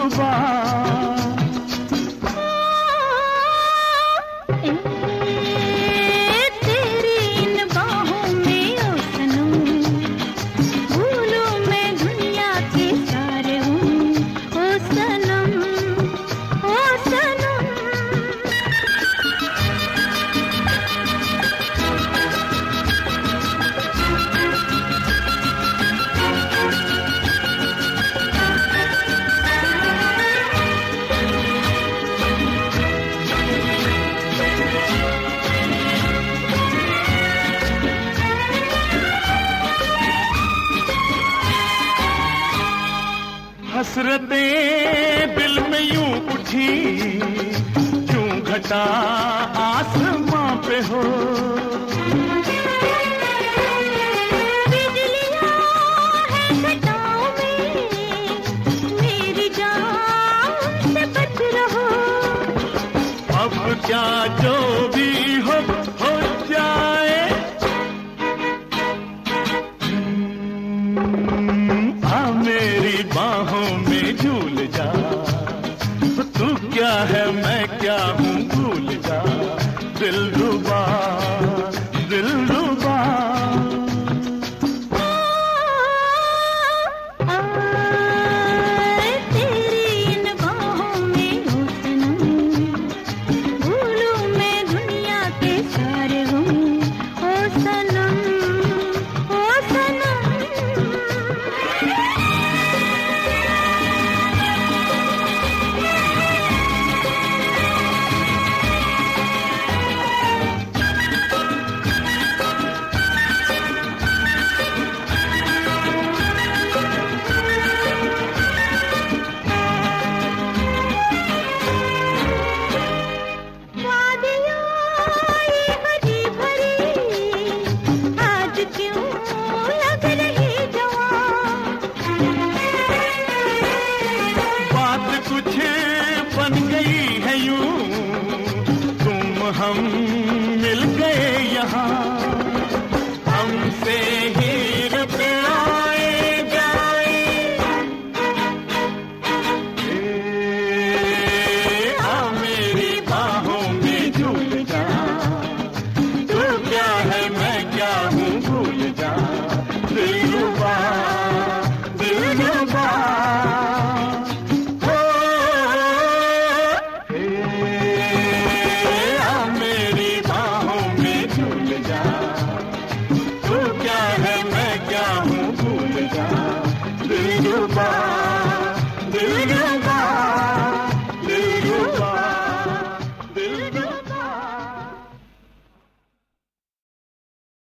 बार। तेरी इन बाहों में ओ सनम, भूलूं मैं दुनिया के सारे हूँ ओ सनम, ओ सनम। हसरतें दिल में यूं उठी, क्यों घटा आसमां पे हो। बिजलियां हैं घटाओं में, मेरी जान से बच रहो। अब क्या जो भी